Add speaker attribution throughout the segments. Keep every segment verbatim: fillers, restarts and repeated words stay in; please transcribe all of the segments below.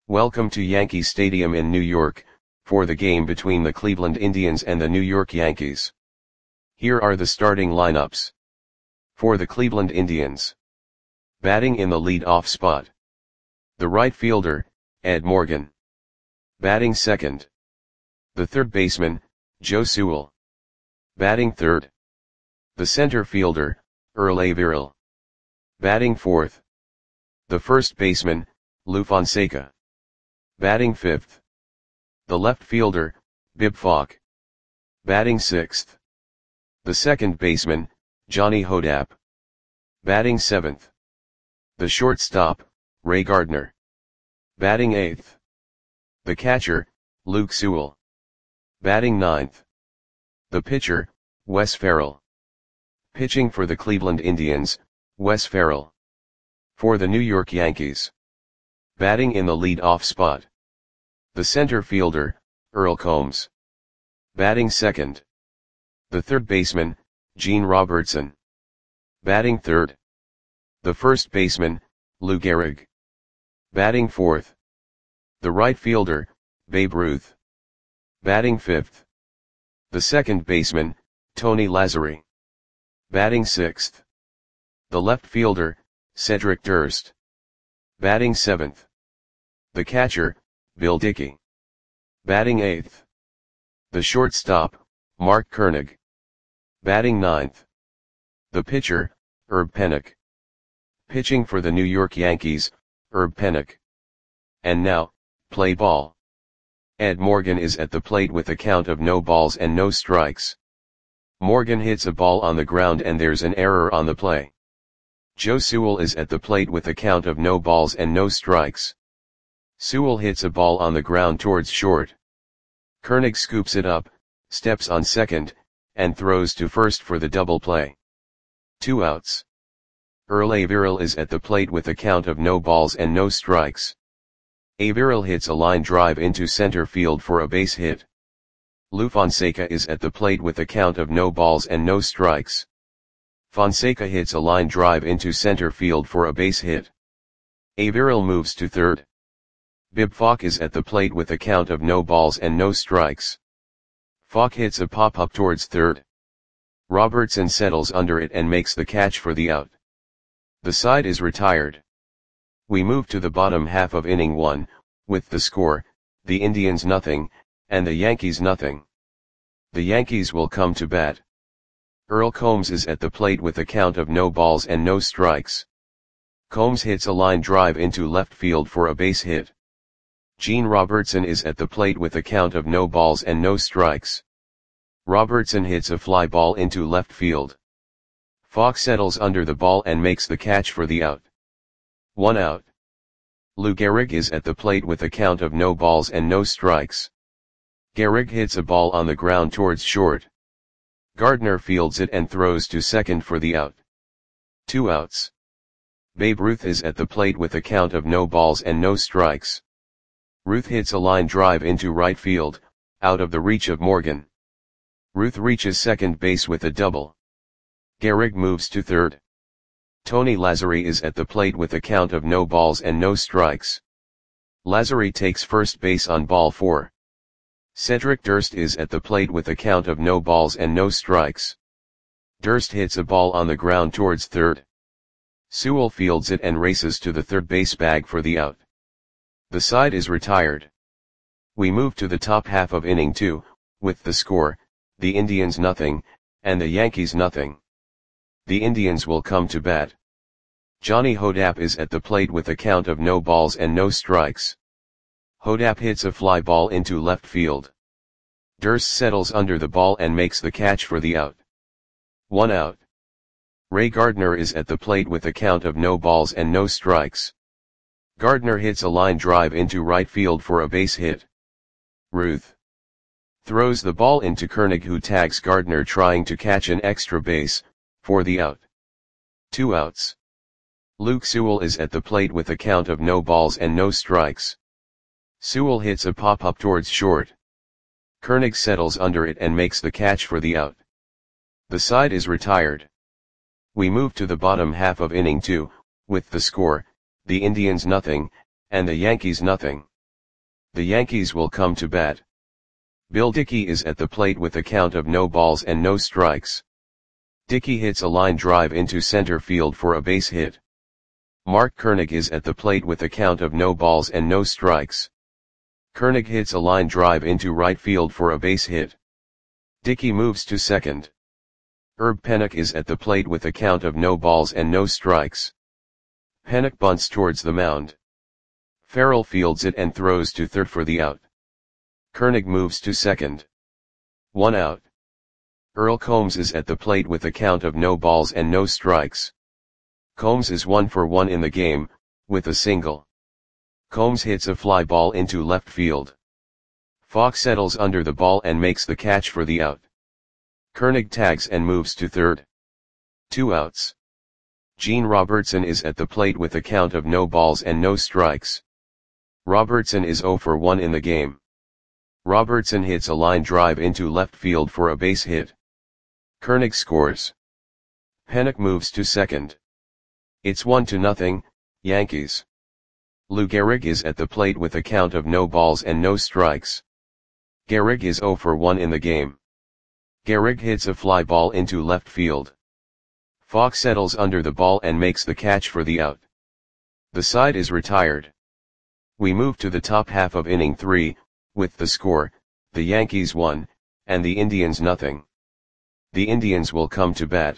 Speaker 1: Welcome to Yankee Stadium in New York, for the game between the Cleveland Indians and the New York Yankees. Here are the starting lineups. For the Cleveland Indians. Batting in the lead-off spot. The right fielder, Ed Morgan. Batting second. The third baseman, Joe Sewell. Batting third. The center fielder, Earl Averill. Batting fourth. The first baseman, Lou Fonseca. Batting fifth. The left fielder, Bib Falk. Batting sixth. The second baseman, Johnny Hodapp. Batting seventh. The shortstop, Ray Gardner. Batting eighth. The catcher, Luke Sewell. Batting ninth. The pitcher, Wes Ferrell. Pitching for the Cleveland Indians, Wes Ferrell. For the New York Yankees. Batting in the lead-off spot. The center fielder, Earl Combs. Batting second. The third baseman, Gene Robertson. Batting third. The first baseman, Lou Gehrig. Batting fourth. The right fielder, Babe Ruth. Batting fifth. The second baseman, Tony Lazzeri. Batting sixth. The left fielder, Cedric Durst. Batting seventh. The catcher, Bill Dickey. Batting eighth. The shortstop, Mark Koenig. Batting ninth. The pitcher, Herb Pennock. Pitching for the New York Yankees, Herb Pennock. And now, play ball. Ed Morgan is at the plate with a count of no balls and no strikes. Morgan hits a ball on the ground and there's an error on the play. Joe Sewell is at the plate with a count of no balls and no strikes. Sewell hits a ball on the ground towards short. Koenig scoops it up, steps on second, and throws to first for the double play. Two outs. Earl Averill is at the plate with a count of no balls and no strikes. Averill hits a line drive into center field for a base hit. Lou Fonseca is at the plate with a count of no balls and no strikes. Fonseca hits a line drive into center field for a base hit. Averill moves to third. Bib Falk is at the plate with a count of no balls and no strikes. Falk hits a pop-up towards third. Robertson settles under it and makes the catch for the out. The side is retired. We move to the bottom half of inning one, with the score, the Indians nothing, and the Yankees nothing. The Yankees will come to bat. Earl Combs is at the plate with a count of no balls and no strikes. Combs hits a line drive into left field for a base hit. Gene Robertson is at the plate with a count of no balls and no strikes. Robertson hits a fly ball into left field. Falk settles under the ball and makes the catch for the out. One out. Lou Gehrig is at the plate with a count of no balls and no strikes. Gehrig hits a ball on the ground towards short. Gardner fields it and throws to second for the out. Two outs. Babe Ruth is at the plate with a count of no balls and no strikes. Ruth hits a line drive into right field, out of the reach of Morgan. Ruth reaches second base with a double. Gehrig moves to third. Tony Lazzeri is at the plate with a count of no balls and no strikes. Lazzeri takes first base on ball four. Cedric Durst is at the plate with a count of no balls and no strikes. Durst hits a ball on the ground towards third. Sewell fields it and races to the third base bag for the out. The side is retired. We move to the top half of inning two, with the score, the Indians nothing, and the Yankees nothing. The Indians will come to bat. Johnny Hodapp is at the plate with a count of no balls and no strikes. Hodapp hits a fly ball into left field. Durst settles under the ball and makes the catch for the out. One out. Ray Gardner is at the plate with a count of no balls and no strikes. Gardner hits a line drive into right field for a base hit. Ruth throws the ball into Koenig, who tags Gardner trying to catch an extra base, for the out. Two outs. Luke Sewell is at the plate with a count of no balls and no strikes. Sewell hits a pop-up towards short. Koenig settles under it and makes the catch for the out. The side is retired. We move to the bottom half of inning two, with the score, the Indians nothing, and the Yankees nothing. The Yankees will come to bat. Bill Dickey is at the plate with a count of no balls and no strikes. Dickey hits a line drive into center field for a base hit. Mark Koenig is at the plate with a count of no balls and no strikes. Koenig hits a line drive into right field for a base hit. Dickey moves to second. Herb Pennock is at the plate with a count of no balls and no strikes. Pennock bunts towards the mound. Farrell fields it and throws to third for the out. Koenig moves to second. One out. Earl Combs is at the plate with a count of no balls and no strikes. Combs is one for one in the game, with a single. Combs hits a fly ball into left field. Falk settles under the ball and makes the catch for the out. Koenig tags and moves to third. Two outs. Gene Robertson is at the plate with a count of no balls and no strikes. Robertson is zero for one in the game. Robertson hits a line drive into left field for a base hit. Koenig scores. Pennock moves to second. It's one to nothing, Yankees. Lou Gehrig is at the plate with a count of no balls and no strikes. Gehrig is zero for one in the game. Gehrig hits a fly ball into left field. Falk settles under the ball and makes the catch for the out. The side is retired. We move to the top half of inning three, with the score, the Yankees one, and the Indians nothing. The Indians will come to bat.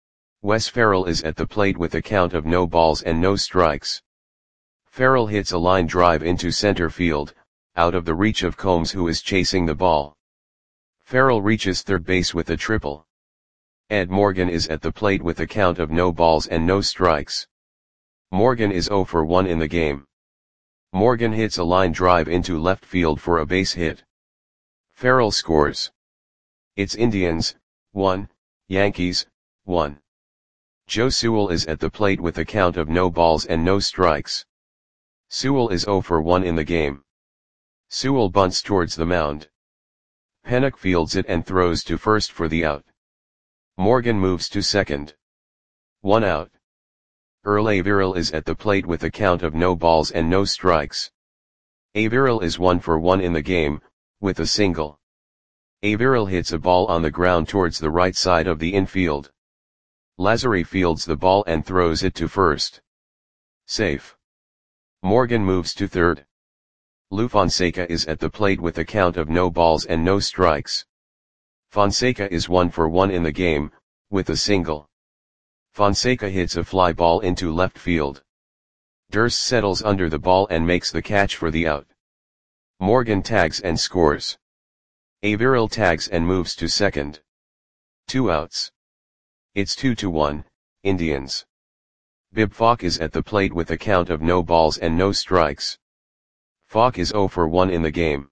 Speaker 1: Wes Ferrell is at the plate with a count of no balls and no strikes. Ferrell hits a line drive into center field, out of the reach of Combs who is chasing the ball. Ferrell reaches third base with a triple. Ed Morgan is at the plate with a count of no balls and no strikes. Morgan is zero for one in the game. Morgan hits a line drive into left field for a base hit. Ferrell scores. It's Indians, one, Yankees, one. Joe Sewell is at the plate with a count of no balls and no strikes. Sewell is zero for one in the game. Sewell bunts towards the mound. Pennock fields it and throws to first for the out. Morgan moves to second. One out. Earl Averill is at the plate with a count of no balls and no strikes. Averill is one for one in the game, with a single. Averill hits a ball on the ground towards the right side of the infield. Lazary fields the ball and throws it to first. Safe. Morgan moves to third. Lou Fonseca is at the plate with a count of no balls and no strikes. Fonseca is one for one in the game, with a single. Fonseca hits a fly ball into left field. Durst settles under the ball and makes the catch for the out. Morgan tags and scores. Averill tags and moves to second. Two outs. It's two to one, Indians. Bib Falk is at the plate with a count of no balls and no strikes. Falk is zero for one in the game.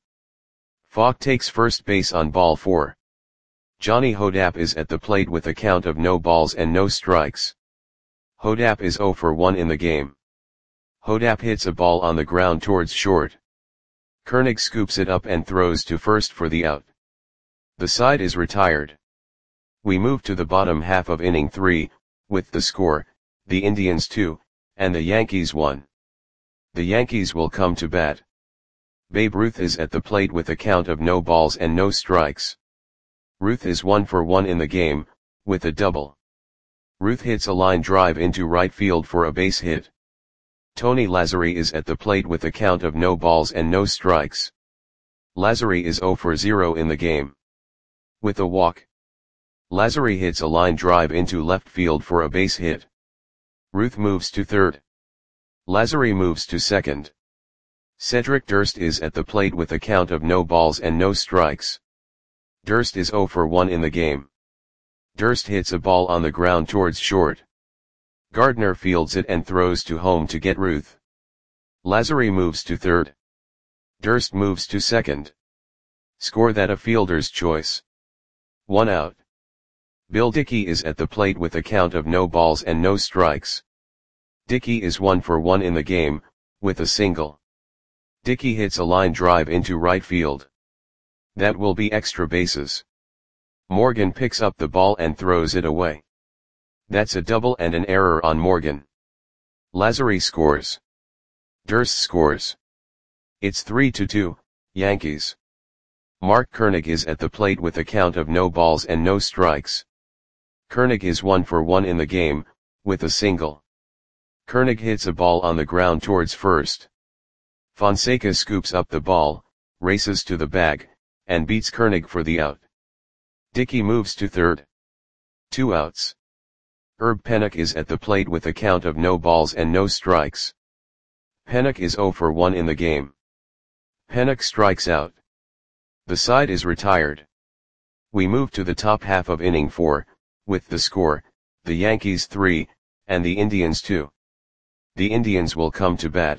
Speaker 1: Falk takes first base on ball four. Johnny Hodap is at the plate with a count of no balls and no strikes. Hodap is zero for one in the game. Hodap hits a ball on the ground towards short. Koenig scoops it up and throws to first for the out. The side is retired. We move to the bottom half of inning three, with the score, the Indians two, and the Yankees one. The Yankees will come to bat. Babe Ruth is at the plate with a count of no balls and no strikes. Ruth is one for one in the game, with a double. Ruth hits a line drive into right field for a base hit. Tony Lazzari is at the plate with a count of no balls and no strikes. Lazzari is zero for zero in the game. With a walk. Lazzari hits a line drive into left field for a base hit. Ruth moves to third. Lazzari moves to second. Cedric Durst is at the plate with a count of no balls and no strikes. Durst is zero for one in the game. Durst hits a ball on the ground towards short. Gardner fields it and throws to home to get Ruth. Lazzari moves to third. Durst moves to second. Score that a fielder's choice. One out. Bill Dickey is at the plate with a count of no balls and no strikes. Dickey is one for one in the game, with a single. Dickey hits a line drive into right field. That will be extra bases. Morgan picks up the ball and throws it away. That's a double and an error on Morgan. Lazzari scores. Durst scores. It's three to two, Yankees. Mark Koenig is at the plate with a count of no balls and no strikes. Koenig is one for one in the game, with a single. Koenig hits a ball on the ground towards first. Fonseca scoops up the ball, races to the bag, and beats Koenig for the out. Dickey moves to third. Two outs. Herb Pennock is at the plate with a count of no balls and no strikes. Pennock is zero for one in the game. Pennock strikes out. The side is retired. We move to the top half of inning four, with the score, the Yankees three, and the Indians two. The Indians will come to bat.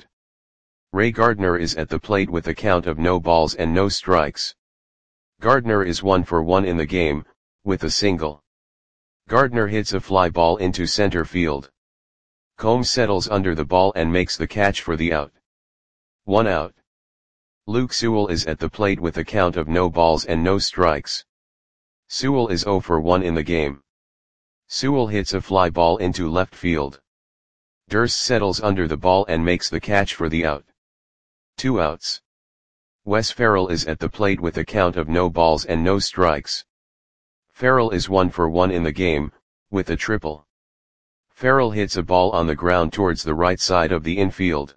Speaker 1: Ray Gardner is at the plate with a count of no balls and no strikes. Gardner is one for one in the game, with a single. Gardner hits a fly ball into center field. Combs settles under the ball and makes the catch for the out. One out. Luke Sewell is at the plate with a count of no balls and no strikes. Sewell is zero for one in the game. Sewell hits a fly ball into left field. Durst settles under the ball and makes the catch for the out. Two outs. Wes Ferrell is at the plate with a count of no balls and no strikes. Ferrell is one for one in the game, with a triple. Ferrell hits a ball on the ground towards the right side of the infield.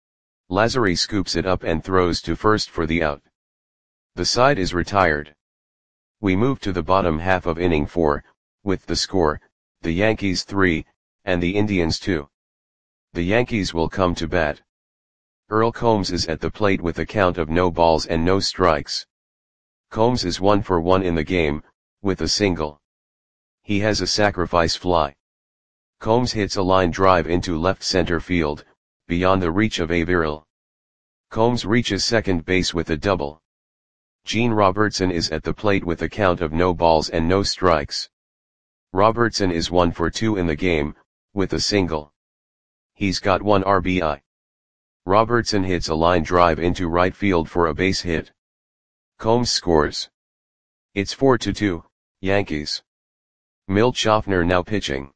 Speaker 1: Lazzari scoops it up and throws to first for the out. The side is retired. We move to the bottom half of inning four, with the score, the Yankees three, and the Indians two. The Yankees will come to bat. Earl Combs is at the plate with a count of no balls and no strikes. Combs is one for one in the game, with a single. He has a sacrifice fly. Combs hits a line drive into left center field, beyond the reach of Averill. Combs reaches second base with a double. Gene Robertson is at the plate with a count of no balls and no strikes. Robertson is one for two in the game, with a single. He's got one R B I. Robertson hits a line drive into right field for a base hit. Combs scores. It's four to two, Yankees. Milt Schaffner now pitching.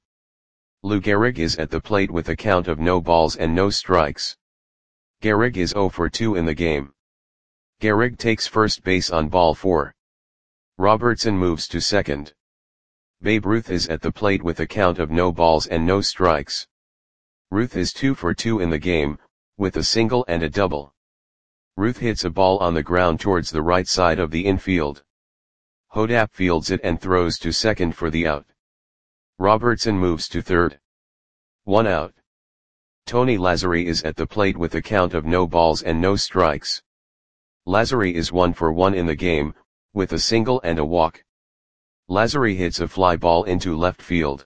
Speaker 1: Lou Gehrig is at the plate with a count of no balls and no strikes. Gehrig is zero for two in the game. Gehrig takes first base on ball four. Robertson moves to second. Babe Ruth is at the plate with a count of no balls and no strikes. Ruth is two for two in the game, with a single and a double. Ruth hits a ball on the ground towards the right side of the infield. Hodapp fields it and throws to second for the out. Robertson moves to third. One out. Tony Lazzari is at the plate with a count of no balls and no strikes. Lazzari is one for one in the game, with a single and a walk. Lazzari hits a fly ball into left field.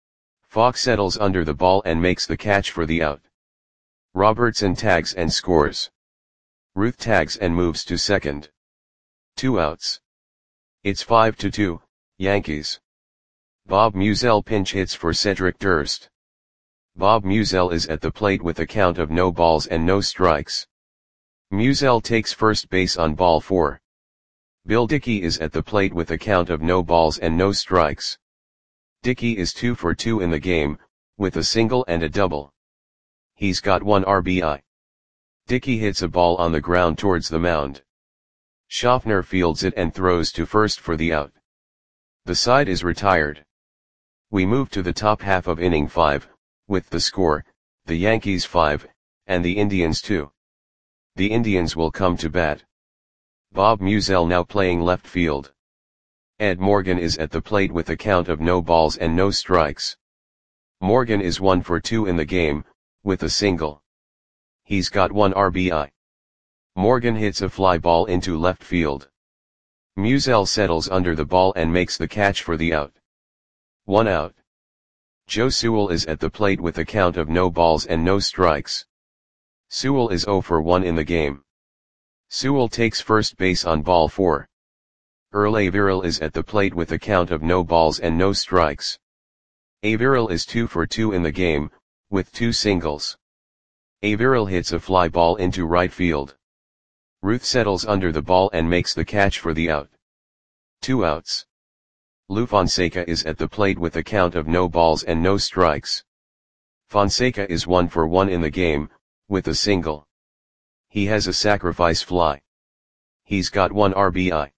Speaker 1: Fox settles under the ball and makes the catch for the out. Robertson tags and scores. Ruth tags and moves to second. Two outs. It's five to two, Yankees. Bob Musial pinch hits for Cedric Durst. Bob Musial is at the plate with a count of no balls and no strikes. Musial takes first base on ball four. Bill Dickey is at the plate with a count of no balls and no strikes. Dickey is two for two in the game, with a single and a double. He's got one R B I. Dickey hits a ball on the ground towards the mound. Schaffner fields it and throws to first for the out. The side is retired. We move to the top half of inning five, with the score, the Yankees five, and the Indians two. The Indians will come to bat. Bob Musial now playing left field. Ed Morgan is at the plate with a count of no balls and no strikes. Morgan is one for two in the game, with a single. He's got one R B I. Morgan hits a fly ball into left field. Musial settles under the ball and makes the catch for the out. One out. Joe Sewell is at the plate with a count of no balls and no strikes. Sewell is zero for one in the game. Sewell takes first base on ball four. Earl Averill is at the plate with a count of no balls and no strikes. Averill is two for two in the game, with two singles. Averill hits a fly ball into right field. Ruth settles under the ball and makes the catch for the out. Two outs. Lou Fonseca is at the plate with a count of no balls and no strikes. Fonseca is one for one in the game, with a single. He has a sacrifice fly. He's got one R B I.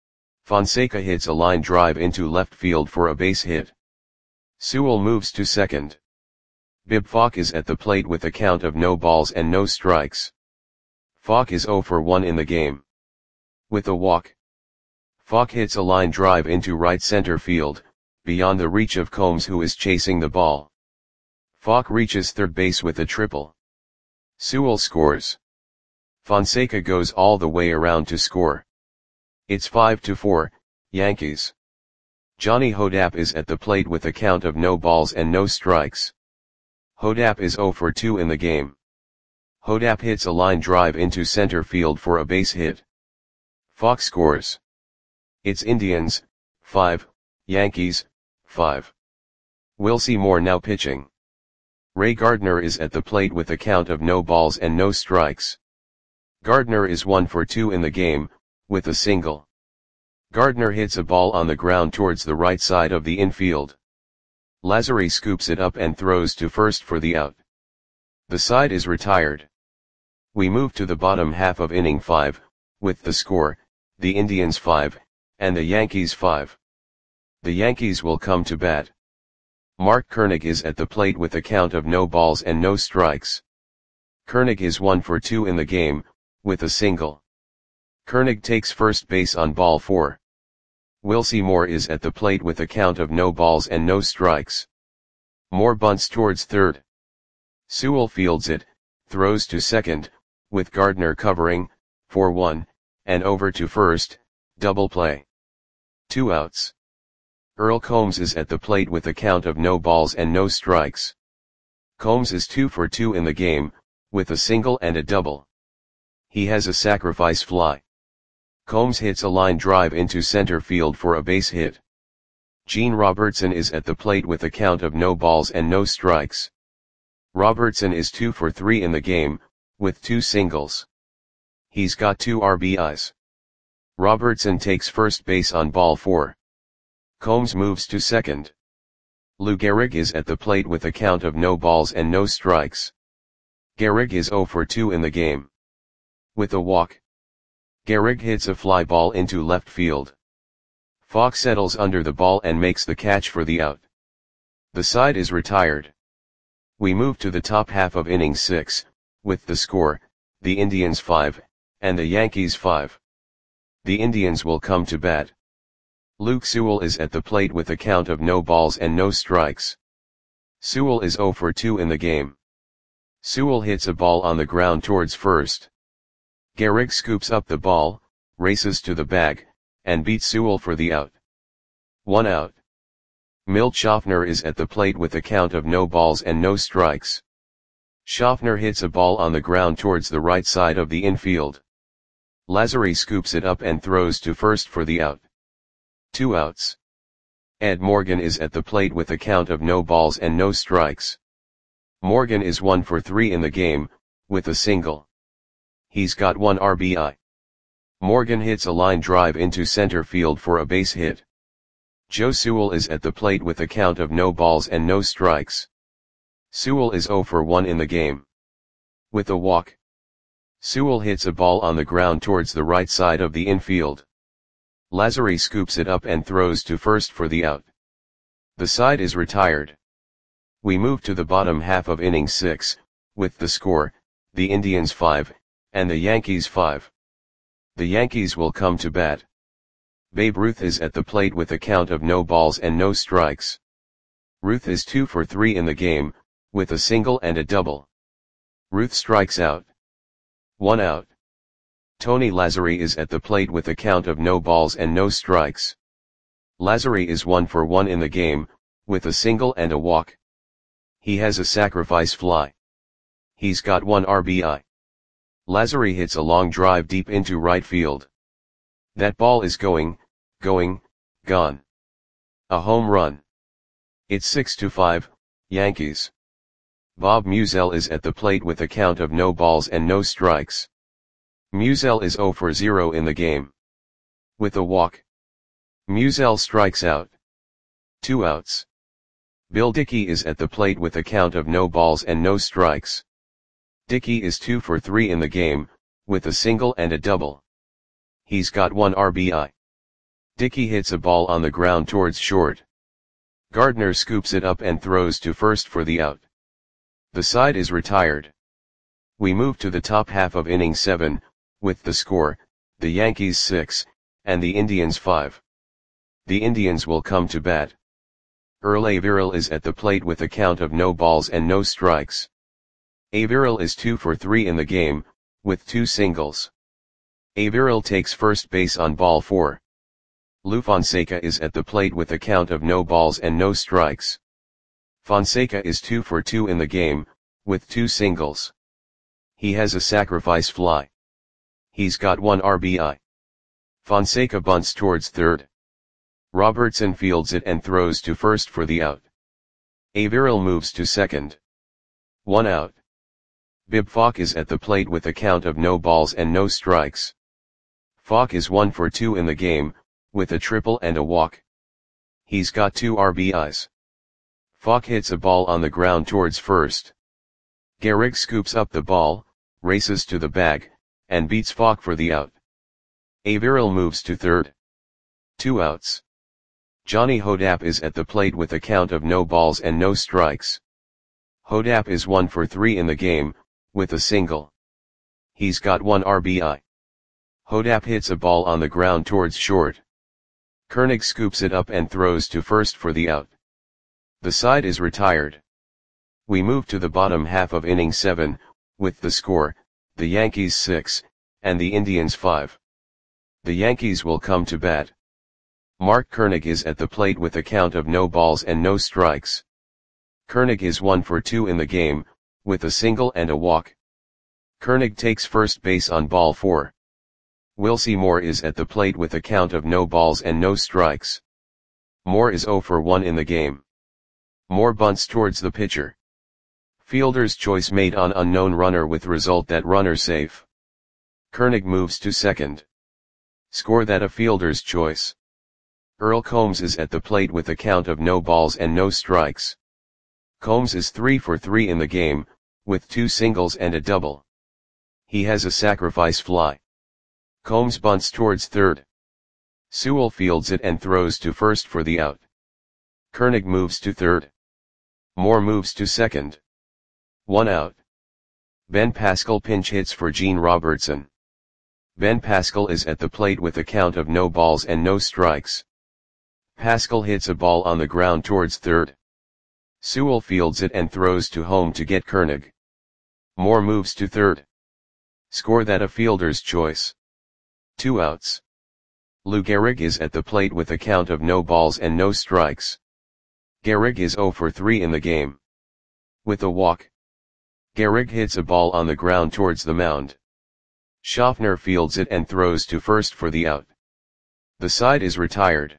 Speaker 1: Fonseca hits a line drive into left field for a base hit. Sewell moves to second. Bib Falk is at the plate with a count of no balls and no strikes. Falk is zero for one in the game. With a walk, Falk hits a line drive into right center field, beyond the reach of Combs, who is chasing the ball. Falk reaches third base with a triple. Sewell scores. Fonseca goes all the way around to score. It's five to four, Yankees. Johnny Hodapp is at the plate with a count of no balls and no strikes. Hodapp is zero for two in the game. Hodapp hits a line drive into center field for a base hit. Falk scores. It's Indians, five, Yankees, five. Wilcy Moore now pitching. Ray Gardner is at the plate with a count of no balls and no strikes. Gardner is one for two in the game, with a single. Gardner hits a ball on the ground towards the right side of the infield. Lazary scoops it up and throws to first for the out. The side is retired. We move to the bottom half of inning five, with the score, the Indians five, and the Yankees five. The Yankees will come to bat. Mark Koenig is at the plate with a count of no balls and no strikes. Koenig is one for two in the game, with a single. Koenig takes first base on ball four. Wilcy Moore is at the plate with a count of no balls and no strikes. Moore bunts towards third. Sewell fields it, throws to second, with Gardner covering, for one, and over to first, double play. Two outs. Earl Combs is at the plate with a count of no balls and no strikes. Combs is two for two in the game, with a single and a double. He has a sacrifice fly. Combs hits a line drive into center field for a base hit. Gene Robertson is at the plate with a count of no balls and no strikes. Robertson is two for three in the game, with two singles. He's got two R B Is. Robertson takes first base on ball four. Combs moves to second. Lou Gehrig is at the plate with a count of no balls and no strikes. Gehrig is zero for two in the game. With a walk, Gehrig hits a fly ball into left field. Falk settles under the ball and makes the catch for the out. The side is retired. We move to the top half of inning six, with the score, the Indians five, and the Yankees five. The Indians will come to bat. Luke Sewell is at the plate with a count of no balls and no strikes. Sewell is zero for two in the game. Sewell hits a ball on the ground towards first. Gehrig scoops up the ball, races to the bag, and beats Sewell for the out. One out. Milt Schaffner is at the plate with a count of no balls and no strikes. Schaffner hits a ball on the ground towards the right side of the infield. Lazary scoops it up and throws to first for the out. Two outs. Ed Morgan is at the plate with a count of no balls and no strikes. Morgan is one for three in the game, with a single. He's got one R B I. Morgan hits a line drive into center field for a base hit. Joe Sewell is at the plate with a count of no balls and no strikes. Sewell is zero for one in the game. With a walk, Sewell hits a ball on the ground towards the right side of the infield. Lazary scoops it up and throws to first for the out. The side is retired. We move to the bottom half of inning six, with the score, the Indians five, and the Yankees five. The Yankees will come to bat. Babe Ruth is at the plate with a count of no balls and no strikes. Ruth is two for three in the game, with a single and a double. Ruth strikes out. One out. Tony Lazary is at the plate with a count of no balls and no strikes. Lazary is one for one in the game, with a single and a walk. He has a sacrifice fly. He's got one R B I. Lazary hits a long drive deep into right field. That ball is going, going, gone. A home run. It's six to five, Yankees. Bob Musial is at the plate with a count of no balls and no strikes. Musial is zero for zero in the game. With a walk, Musial strikes out. Two outs. Bill Dickey is at the plate with a count of no balls and no strikes. Dickey is two for three in the game, with a single and a double. He's got one R B I. Dickey hits a ball on the ground towards short. Gardner scoops it up and throws to first for the out. The side is retired. We move to the top half of inning seven, with the score, the Yankees six, and the Indians five. The Indians will come to bat. Earl Averill is at the plate with a count of no balls and no strikes. Averill is two for three in the game, with two singles. Averill takes first base on ball four. Lou Fonseca is at the plate with a count of no balls and no strikes. Fonseca is two for two in the game, with two singles. He has a sacrifice fly. He's got one R B I. Fonseca bunts towards third. Robertson fields it and throws to first for the out. Averill moves to second. One out. Bib Falk is at the plate with a count of no balls and no strikes. Falk is one for two in the game, with a triple and a walk. He's got two R B Is. Falk hits a ball on the ground towards first. Gehrig scoops up the ball, races to the bag, and beats Falk for the out. Averill moves to third. Two outs. Johnny Hodapp is at the plate with a count of no balls and no strikes. Hodapp is one for three in the game, with a single. He's got one R B I. Hodapp hits a ball on the ground towards short. Koenig scoops it up and throws to first for the out. The side is retired. We move to the bottom half of inning seven, with the score, the Yankees six, and the Indians five. The Yankees will come to bat. Mark Koenig is at the plate with a count of no balls and no strikes. Koenig is one for two in the game, with a single and a walk. Koenig takes first base on ball four. Wilcie Moore is at the plate with a count of no balls and no strikes. Moore is zero for one in the game. Moore bunts towards the pitcher. Fielder's choice made on unknown runner with result that runner safe. Koenig moves to second. Score that a fielder's choice. Earl Combs is at the plate with a count of no balls and no strikes. Combs is three for three in the game, with two singles and a double. He has a sacrifice fly. Combs bunts towards third. Sewell fields it and throws to first for the out. Koenig moves to third. Moore moves to second. One out. Ben Pascal pinch hits for Gene Robertson. Ben Pascal is at the plate with a count of no balls and no strikes. Pascal hits a ball on the ground towards third. Sewell fields it and throws to home to get Koenig. Moore moves to third. Score that a fielder's choice. Two outs. Lou Gehrig is at the plate with a count of no balls and no strikes. Gehrig is zero for three in the game. With a walk. Gehrig hits a ball on the ground towards the mound. Schaffner fields it and throws to first for the out. The side is retired.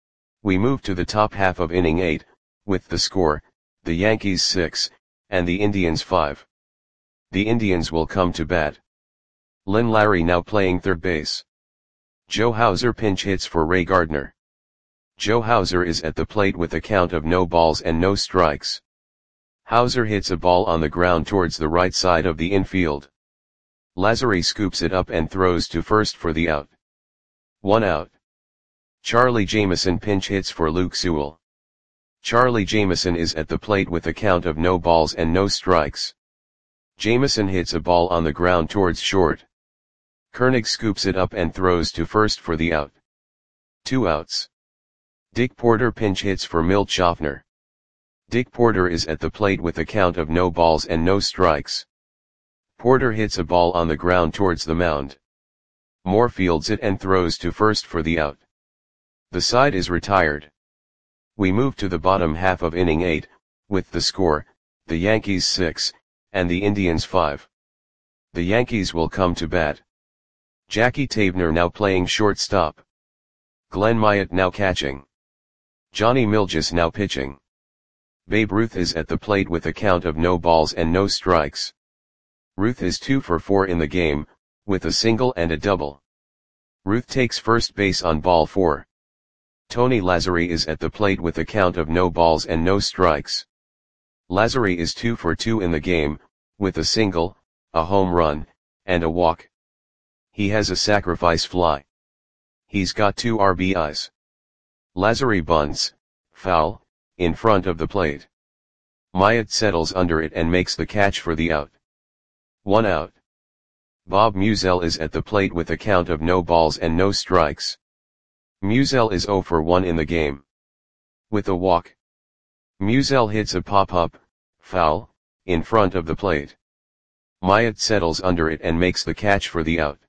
Speaker 1: We move to the top half of inning eight, with the score, the Yankees six, and the Indians five. The Indians will come to bat. Lynn Larry now playing third base. Joe Hauser pinch hits for Ray Gardner. Joe Hauser is at the plate with a count of no balls and no strikes. Hauser hits a ball on the ground towards the right side of the infield. Lazary scoops it up and throws to first for the out. One out. Charlie Jameson pinch hits for Luke Sewell. Charlie Jameson is at the plate with a count of no balls and no strikes. Jameson hits a ball on the ground towards short. Koenig scoops it up and throws to first for the out. Two outs. Dick Porter pinch hits for Milt Schaffner. Dick Porter is at the plate with a count of no balls and no strikes. Porter hits a ball on the ground towards the mound. Moore fields it and throws to first for the out. The side is retired. We move to the bottom half of inning eight, with the score, the Yankees six, and the Indians five. The Yankees will come to bat. Jackie Tavener now playing shortstop. Glenn Myatt now catching. Johnny Milges now pitching. Babe Ruth is at the plate with a count of no balls and no strikes. Ruth is two for four in the game, with a single and a double. Ruth takes first base on ball four. Tony Lazary is at the plate with a count of no balls and no strikes. Lazary is two for two in the game, with a single, a home run, and a walk. He has a sacrifice fly. He's got two R B Is. Lazary bunts, foul, in front of the plate. Myatt settles under it and makes the catch for the out. One out. Bob Musel is at the plate with a count of no balls and no strikes. Musel is zero for one in the game. With a walk. Musel hits a pop-up, foul, in front of the plate. Myatt settles under it and makes the catch for the out.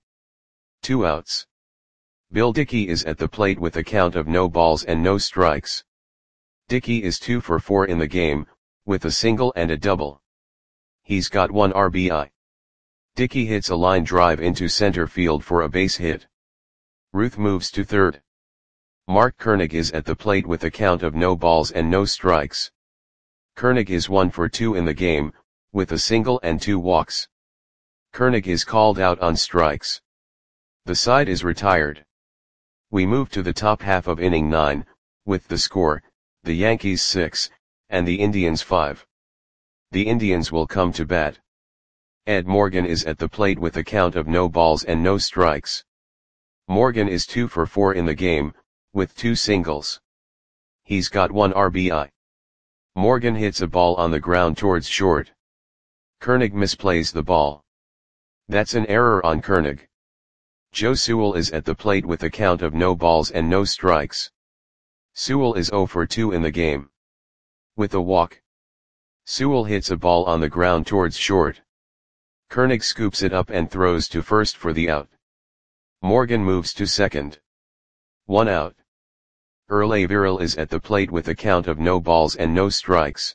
Speaker 1: Two outs. Bill Dickey is at the plate with a count of no balls and no strikes. Dickey is two for four in the game, with a single and a double. He's got one R B I. Dickey hits a line drive into center field for a base hit. Ruth moves to third. Mark Koenig is at the plate with a count of no balls and no strikes. Koenig is one for two in the game, with a single and two walks. Koenig is called out on strikes. The side is retired. We move to the top half of inning nine, with the score, the Yankees six, and the Indians five. The Indians will come to bat. Ed Morgan is at the plate with a count of no balls and no strikes. Morgan is two for four in the game, with two singles. He's got one R B I. Morgan hits a ball on the ground towards short. Koenig misplays the ball. That's an error on Koenig. Joe Sewell is at the plate with a count of no balls and no strikes. Sewell is zero for two in the game. With a walk. Sewell hits a ball on the ground towards short. Koenig scoops it up and throws to first for the out. Morgan moves to second. One out. Earl Averill is at the plate with a count of no balls and no strikes.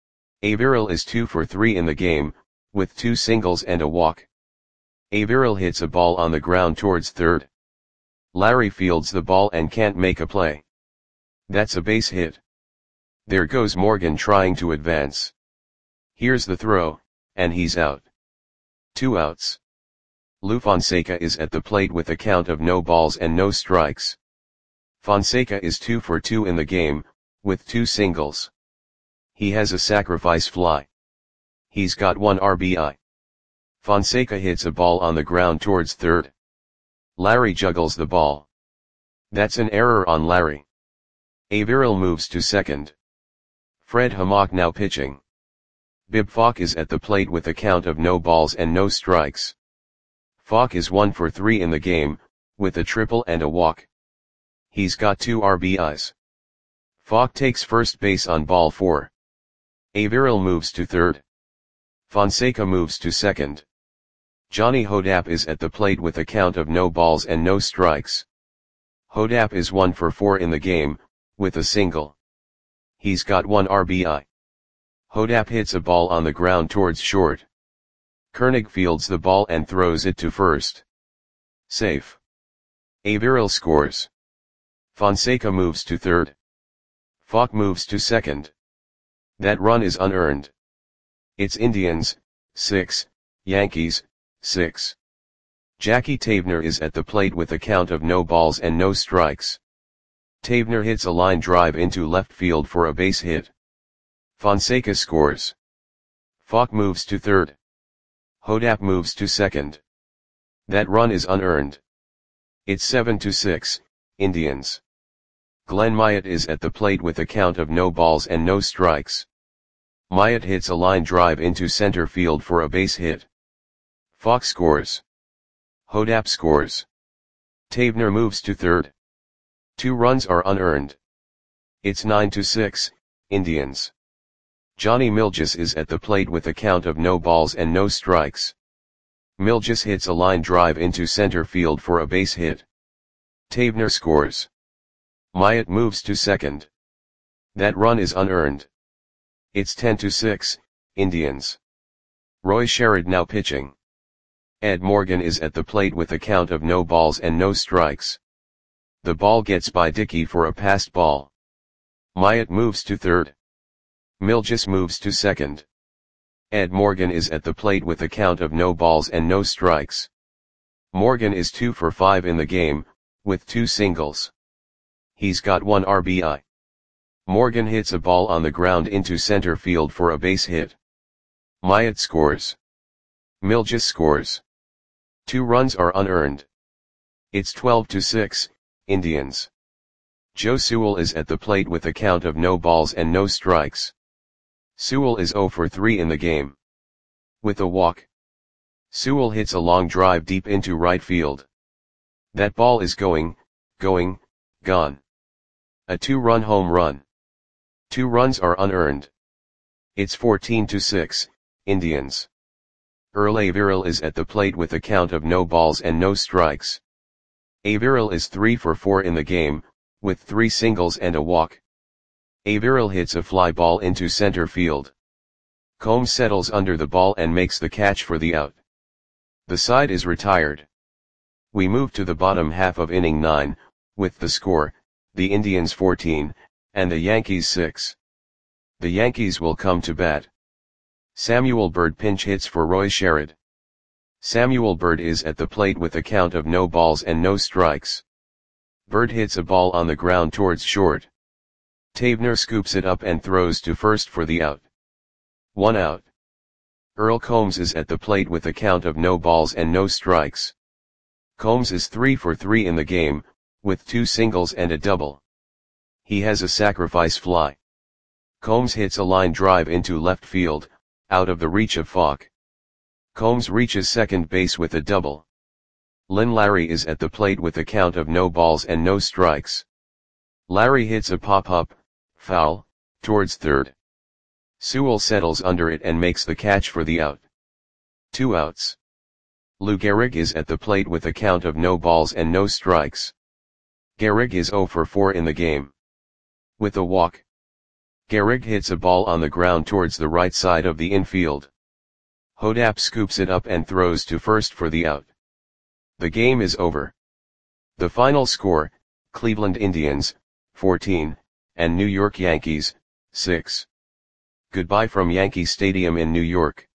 Speaker 1: Averill is two for three in the game, with two singles and a walk. Averill hits a ball on the ground towards third. Larry fields the ball and can't make a play. That's a base hit. There goes Morgan trying to advance. Here's the throw, and he's out. Two outs. Lou Fonseca is at the plate with a count of no balls and no strikes. Fonseca is two for two in the game, with two singles. He has a sacrifice fly. He's got one R B I. Fonseca hits a ball on the ground towards third. Larry juggles the ball. That's an error on Larry. Averill moves to second. Fred Hammock now pitching. Bib Falk is at the plate with a count of no balls and no strikes. Falk is one for three in the game, with a triple and a walk. He's got two R B Is. Falk takes first base on ball four. Averill moves to third. Fonseca moves to second. Johnny Hodapp is at the plate with a count of no balls and no strikes. Hodapp is one for four in the game, with a single. He's got one R B I. Hodapp hits a ball on the ground towards short. Koenig fields the ball and throws it to first. Safe. Averill scores. Fonseca moves to third. Falk moves to second. That run is unearned. It's Indians, six, Yankees, six. Jackie Tavener is at the plate with a count of no balls and no strikes. Tavener hits a line drive into left field for a base hit. Fonseca scores. Falk moves to third. Hodapp moves to second. That run is unearned. It's seven to six, Indians. Glenn Myatt is at the plate with a count of no balls and no strikes. Myatt hits a line drive into center field for a base hit. Falk scores. Hodapp scores. Tavener moves to third. Two runs are unearned. It's nine to six, Indians. Johnny Milgis is at the plate with a count of no balls and no strikes. Milgis hits a line drive into center field for a base hit. Tavener scores. Myatt moves to second. That run is unearned. It's ten to six, Indians. Roy Sherrod now pitching. Ed Morgan is at the plate with a count of no balls and no strikes. The ball gets by Dickey for a passed ball. Myatt moves to third. Milgis moves to second. Ed Morgan is at the plate with a count of no balls and no strikes. Morgan is two for five in the game, with two singles. He's got one R B I. Morgan hits a ball on the ground into center field for a base hit. Myatt scores. Milgis scores. Two runs are unearned. It's twelve to six, Indians. Joe Sewell is at the plate with a count of no balls and no strikes. Sewell is zero for three in the game. With a walk, Sewell hits a long drive deep into right field. That ball is going, going, gone. A two-run home run. Two runs are unearned. It's fourteen to six, Indians. Earl Averill is at the plate with a count of no balls and no strikes. Averill is three for four in the game, with three singles and a walk. Averill hits a fly ball into center field. Combs settles under the ball and makes the catch for the out. The side is retired. We move to the bottom half of inning nine, with the score, the Indians fourteen, and the Yankees six. The Yankees will come to bat. Samuel Bird pinch hits for Roy Sherrod. Samuel Bird is at the plate with a count of no balls and no strikes. Bird hits a ball on the ground towards short. Tavener scoops it up and throws to first for the out. One out. Earl Combs is at the plate with a count of no balls and no strikes. Combs is three for three in the game, with two singles and a double. He has a sacrifice fly. Combs hits a line drive into left field, out of the reach of Falk. Combs reaches second base with a double. Lynn Larry is at the plate with a count of no balls and no strikes. Larry hits a pop-up, foul, towards third. Sewell settles under it and makes the catch for the out. Two outs. Lou Gehrig is at the plate with a count of no balls and no strikes. Gehrig is zero for four in the game. With a walk, Gehrig hits a ball on the ground towards the right side of the infield. Hodap scoops it up and throws to first for the out. The game is over. The final score, Cleveland Indians, fourteen, and New York Yankees, six. Goodbye from Yankee Stadium in New York.